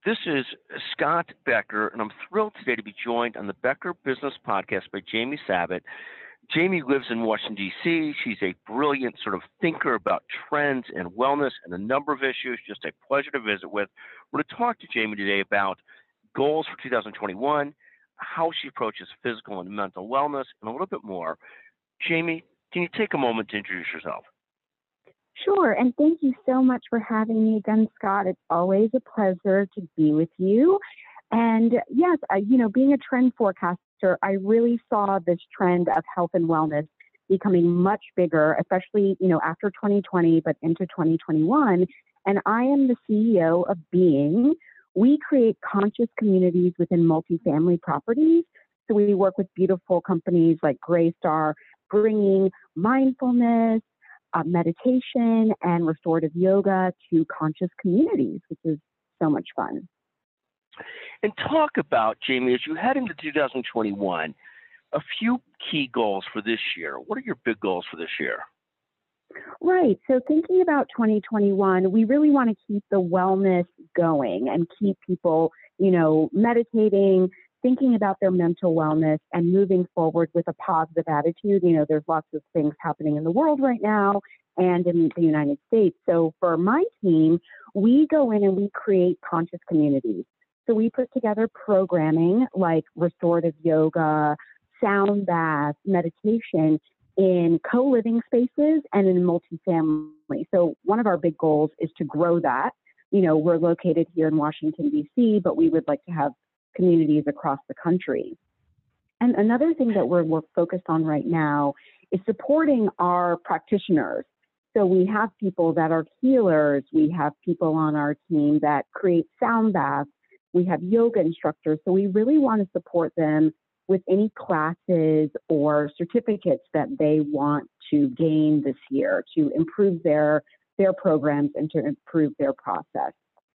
This is Scott Becker, and I'm thrilled today to be joined on the Becker Business Podcast by Jamie Sabat. Jamie lives in Washington, D.C. She's a brilliant sort of thinker about trends and wellness and a number of issues. Just a pleasure to visit with. We're going to talk to Jamie today about goals for 2021, how she approaches physical and mental wellness, and a little bit more. Jamie, can you take a moment to introduce yourself? Sure, and thank you so much for having me again, Scott. It's always a pleasure to be with you. And yes, being a trend forecaster, I really saw this trend of health and wellness becoming much bigger, especially, after 2020, but into 2021. And I am the CEO of Being. We create conscious communities within multifamily properties. So we work with beautiful companies like Greystar, bringing mindfulness, meditation and restorative yoga to conscious communities, which is so much fun. And talk about, Jamie, as you head into 2021, a few key goals for this year. What are your big goals for this year? Right. So thinking about 2021, we really want to keep the wellness going and keep people, meditating, thinking about their mental wellness and moving forward with a positive attitude. There's lots of things happening in the world right now and in the United States. So for my team, we go in and we create conscious communities. So we put together programming like restorative yoga, sound bath, meditation in co-living spaces and in multifamily. So one of our big goals is to grow that. We're located here in Washington, D.C., but we would like to have communities across the country. And another thing that we're focused on right now is supporting our practitioners. So we have people that are healers. We have people on our team that create sound baths. We have yoga instructors. So we really want to support them with any classes or certificates that they want to gain this year to improve their programs and to improve their process.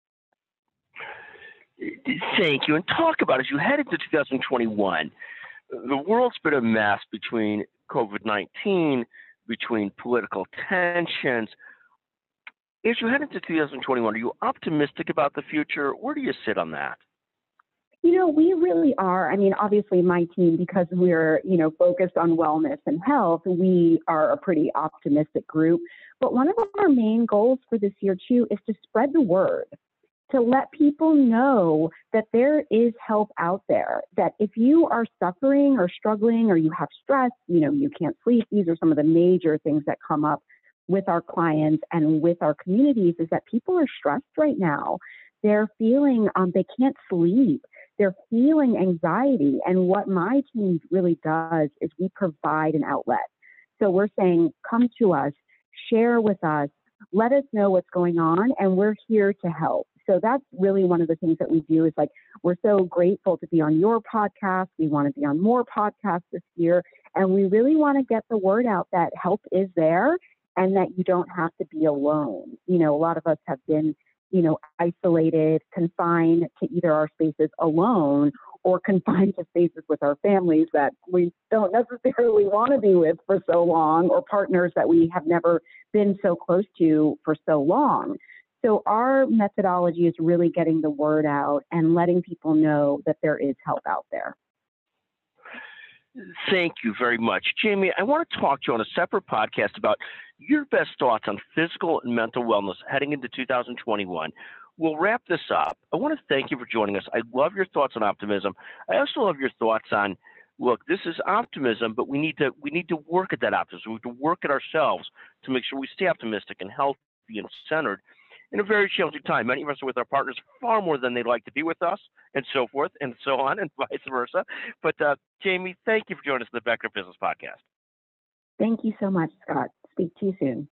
Thank you. And talk about, as you head into 2021, the world's been a mess between COVID-19, between political tensions. As you head into 2021, are you optimistic about the future? Where do you sit on that? We really are. I mean, obviously my team, because we're, focused on wellness and health, we are a pretty optimistic group. But one of our main goals for this year too is to spread the word, to let people know that there is help out there, that if you are suffering or struggling or you have stress, you can't sleep. These are some of the major things that come up with our clients and with our communities is that people are stressed right now. They're feeling, they can't sleep. They're feeling anxiety. And what my team really does is we provide an outlet. So we're saying, come to us, share with us, let us know what's going on, and we're here to help. So that's really one of the things that we do is we're so grateful to be on your podcast. We want to be on more podcasts this year. And we really want to get the word out that help is there and that you don't have to be alone. A lot of us have been, isolated, confined to either our spaces alone or confined to spaces with our families that we don't necessarily want to be with for so long, or partners that we have never been so close to for so long. So our methodology is really getting the word out and letting people know that there is help out there. Thank you very much. Jamie, I want to talk to you on a separate podcast about your best thoughts on physical and mental wellness heading into 2021. We'll wrap this up. I want to thank you for joining us. I love your thoughts on optimism. I also love your thoughts on, look, this is optimism, but we need to work at that optimism. We have to work at ourselves to make sure we stay optimistic and healthy and centered in a very challenging time. Many of us are with our partners far more than they'd like to be with us, and so forth, and so on, and vice versa. But Jamie, thank you for joining us on the Becker Business Podcast. Thank you so much, Scott. Speak to you soon.